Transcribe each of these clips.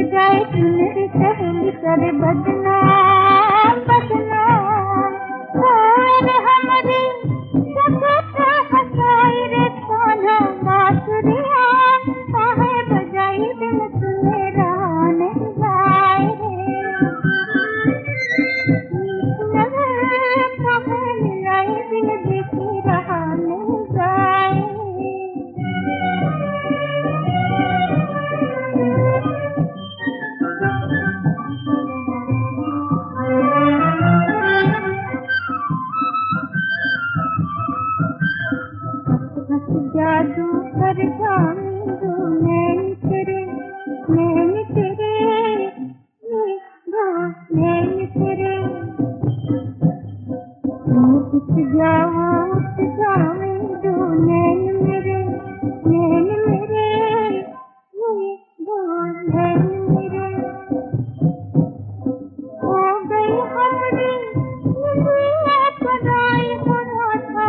जाए सुनरी सहेली करे बदनाम बदनाम कोयल हमरी जगत हसाई रे कान्हा बांसुरिया काहे बजाई बिन सुने रहा नहीं जाए रे काहे मिलाई बिन देखी रहा नहीं जाए। जादू कर जाऊं नैन तेरे नैन तेरे नैन तेरे उठ जाऊं नैन मेरे नैन मेरे नैन मेरे हो गई हमारी निंदिया पराई होना था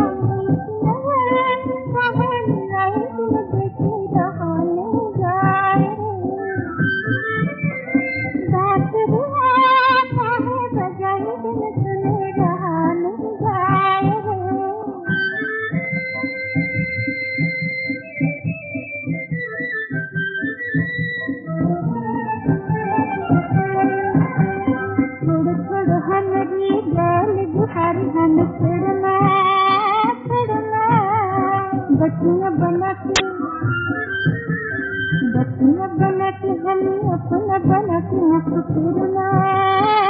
बतिया बना के हमें अपना बना के फिरना